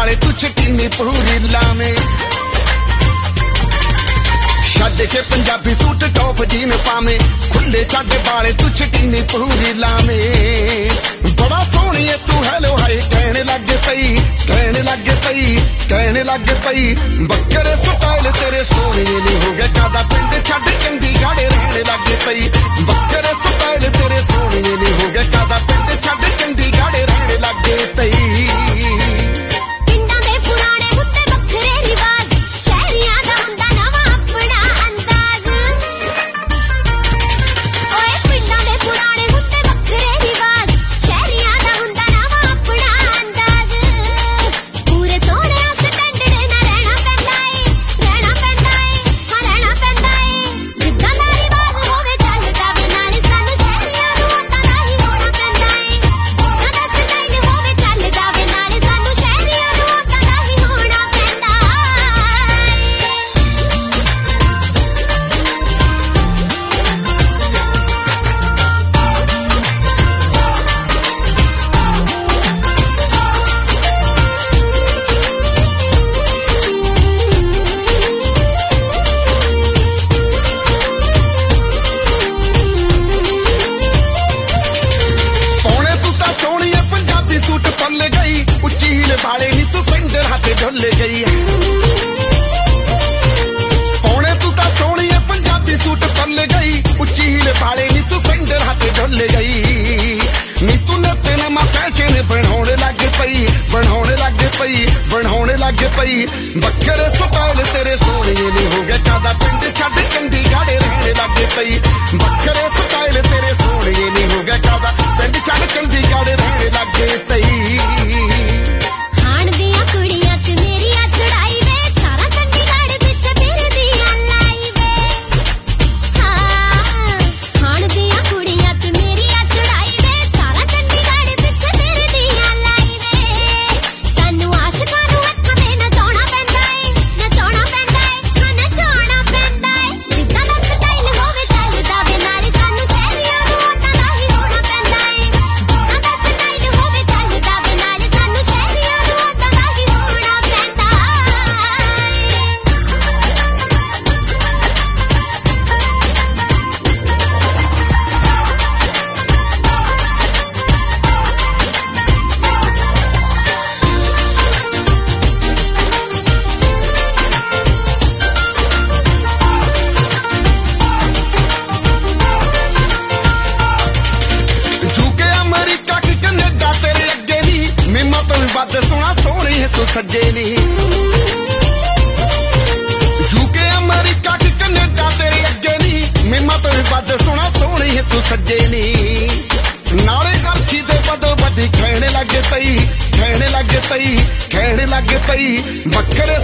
वाले तू शकीनी पूरी लावे छड्ड के पंजाबी सूट टॉप जीन पावे खुले छड्ड वाले तू शकीनी पूरी लावे बड़ा सोहनी है तू हेलो हाय कहने लग पई कहने लग पई कहने लग पई बकरे स्टाइल तेरे सोहने नहीं हो गए कादा पिंड छड्ड चंडीगढ़ रहने लग पई बकरे स्टाइल तेरे सोहने नहीं हो गए कादा पिंड छड्ड चंडीगढ़ रहने लग पई वाले नी तू सेंटर हाथे ढुल गई पौने तू ता सोहनी है पंजाबी सूट पल गई उच्ची हील वाले नी तू सेंटर हाथे ढुल गई नी तू नते नमा फैशन बनाने लग पई बनाने लग पई बनाने लग पई बकरे स्टाइल तेरे सोहने नहीं हो गए कादा पिंड छड्ड चंडीगढ़ रहने लग पई बकरे स्टाइल तेरे सोहने नहीं हो गए कादा पिंड छड्ड चंडीगढ़ रहने लग पई सोना सोहनी है तू सज्जे नी यूके अमेरिका की कनेडा तेरे अगे नी मेमा तो भी बद सोना सोहनी है तू सज्जे नी नाले अर्शी दे बदो बदी कहने लग पई कहने लग पई कहने लग पई बकरे